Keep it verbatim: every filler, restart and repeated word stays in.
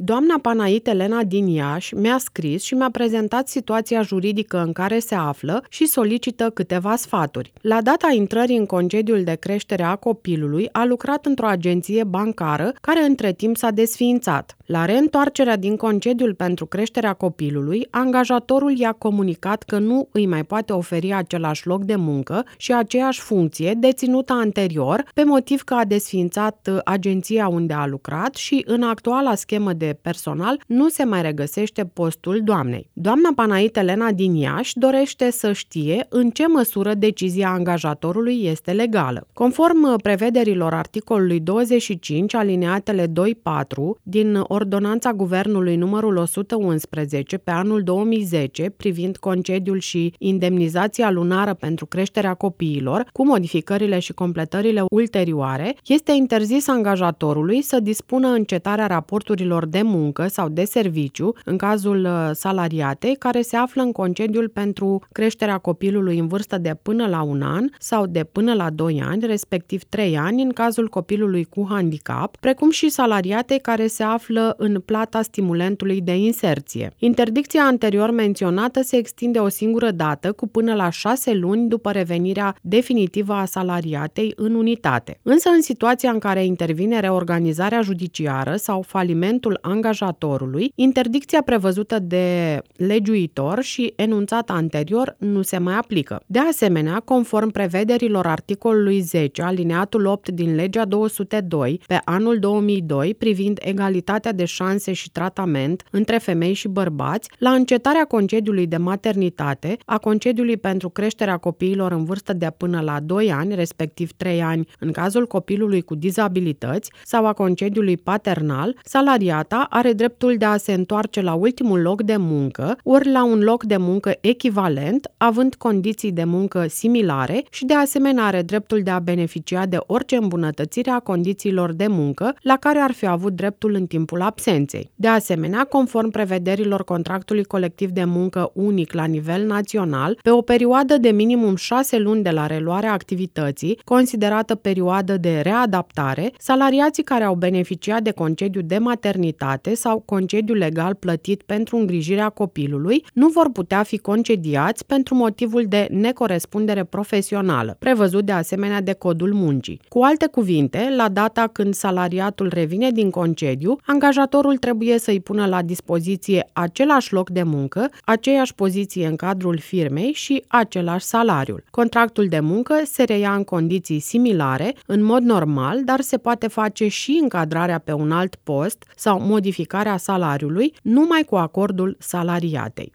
Doamna Panait Elena din Iași mi-a scris și mi-a prezentat situația juridică în care se află și solicită câteva sfaturi. La data intrării în concediul de creștere a copilului, a lucrat într-o agenție bancară care între timp s-a desființat. La reîntoarcerea din concediul pentru creșterea copilului, angajatorul i-a comunicat că nu îi mai poate oferi același loc de muncă și aceeași funcție deținută anterior, pe motiv că a desființat agenția unde a lucrat și în actuala schemă de personal nu se mai regăsește postul doamnei. Doamna Panait Elena din Iași dorește să știe în ce măsură decizia angajatorului este legală. Conform prevederilor articolului douăzeci și cinci, alineatele doi patru din Ordonanța Guvernului numărul o sută unsprezece pe anul două mii zece privind concediul și indemnizația lunară pentru creșterea copiilor, cu modificările și completările ulterioare, este interzis angajatorului să dispună încetarea raporturilor de muncă sau de serviciu, în cazul salariatei, care se află în concediul pentru creșterea copilului în vârstă de până la un an sau de până la doi ani, respectiv trei ani, în cazul copilului cu handicap, precum și salariatei care se află în plata stimulentului de inserție. Interdicția anterior menționată se extinde o singură dată, cu până la șase luni după revenirea definitivă a salariatei în unitate. Însă, în situația în care intervine reorganizarea judiciară sau falimentul angajatorului, interdicția prevăzută de legiuitor și enunțată anterior nu se mai aplică. De asemenea, conform prevederilor articolului zece, alineatul opt din legea două sute doi pe anul două mii doi privind egalitatea de șanse și tratament între femei și bărbați, la încetarea concediului de maternitate, a concediului pentru creșterea copiilor în vârstă de până la doi ani, respectiv trei ani în cazul copilului cu dizabilități, sau a concediului paternal, salariata are dreptul de a se întoarce la ultimul loc de muncă, ori la un loc de muncă echivalent, având condiții de muncă similare și de asemenea are dreptul de a beneficia de orice îmbunătățire a condițiilor de muncă la care ar fi avut dreptul în timpul absenței. De asemenea, conform prevederilor contractului colectiv de muncă unic la nivel național, pe o perioadă de minimum șase luni de la reluarea activității, considerată perioadă de readaptare, salariații care au beneficiat de concediu de maternitate sau concediu legal plătit pentru îngrijirea copilului nu vor putea fi concediați pentru motivul de necorespundere profesională, prevăzut de asemenea de Codul Muncii. Cu alte cuvinte, la data când salariatul revine din concediu, angajatorul trebuie să-i pună la dispoziție același loc de muncă, aceeași poziție în cadrul firmei și același salariu. Contractul de muncă se reia în condiții similare, în mod normal, dar se poate face și încadrarea pe un alt post sau modificarea salariului numai cu acordul salariatei.